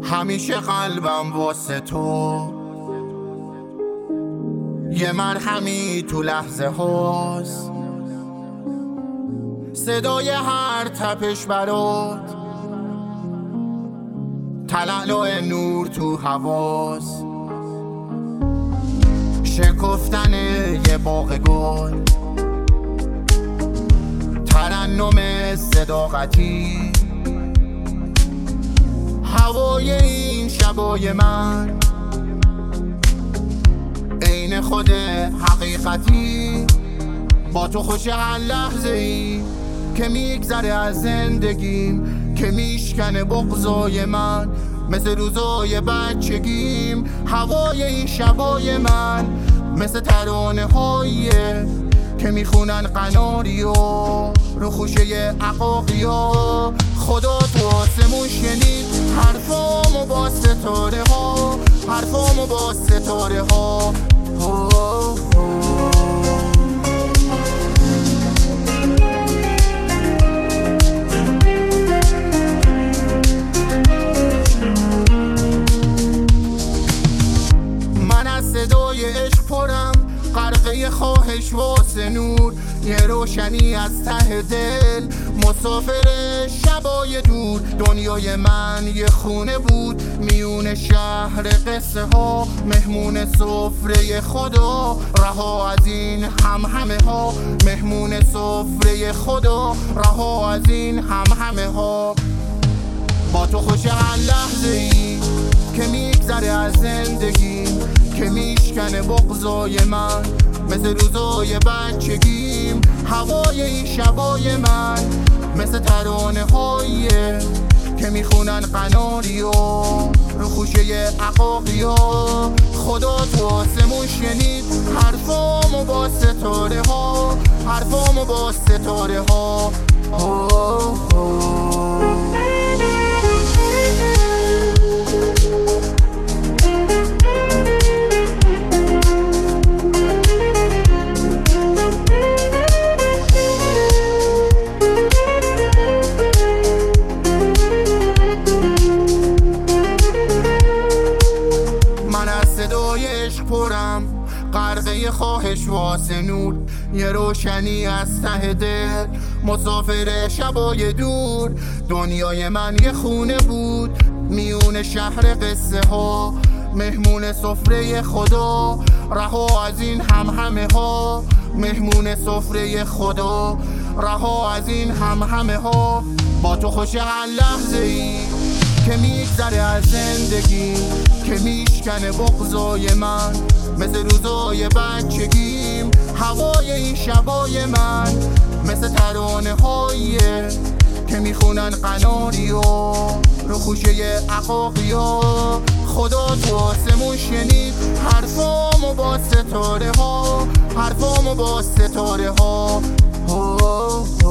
همیشه قلبم واسه تو یه مرهمی تو لحظه هاست، صدای هر تپش برات تلالو نور تو حواس، شکفتن یه باغ گل، ترنم صداقتی، هوای این شبای من عین خود حقیقتی. با تو خوش هر لحظه ای که میگذره از زندگیم، که میشکنه بغضای من مثل روزای بچگیم. هوای این شبای من مثل ترانه هاییه که میخونن قناریو رو خوشه عقاقیا. خدا تو آسمون شنید حرفامو با ستاره ها، حرفامو با ستاره ها. من از صدای عشق پرم، غرقه خواهش واسه نور، یه روشنی از ته دل، مسافر شبای دور. دنیای من یه خونه بود میون شهر قصه ها، مهمون سفره خدا، رها از این همه ها. مهمون سفره خدا، رها از این همه ها. با تو خوش هر لحظه ای که میگذره از زندگی، که میشکنه بغضای من مثل روزای بچگیم. هوای این شبای من مثل ترانه هاییه که میخونن قناریو رو خوشه عقاقیا. خدا تو آسمون شنید حرفامو با ستاره ها، حرفامو با ستاره ها. صدای عشق پرم، غرقه خواهش واسه نور، یه روشنی از ته دل، مسافر شبای دور. دنیای من یه خونه بود میون شهر قصه ها، مهمون سفره خدا، رها از این همه ها. مهمون سفره خدا، رها از این همه ها. با تو خوش هر لحظه ای که میگذره از زندگی، که میشکنه بغضای من مثل روزای بچگیم. هوای این شبای من مثل ترانه هاییه که میخونن قناریو رو خوشه عقاقیا. خدا تو آسمون شنید حرفامو با ستاره ها، حرفامو با ستاره ها.